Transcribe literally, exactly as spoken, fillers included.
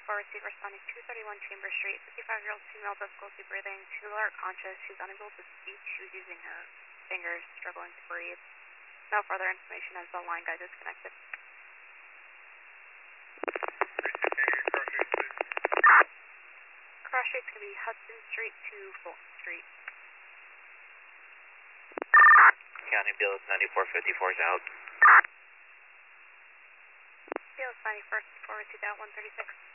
four, receive responding two thirty-one Chambers Street, fifty-five-year-old female, difficulty breathing, two alert conscious, she's unable to speak, she was using her fingers, struggling to breathe. No further information as the line got disconnected. Cross street's going to be Hudson Street to Fulton Street. County B L S ninety-four fifty-four is out. B L S ninety-four fifty-four, receive out one thirty-six.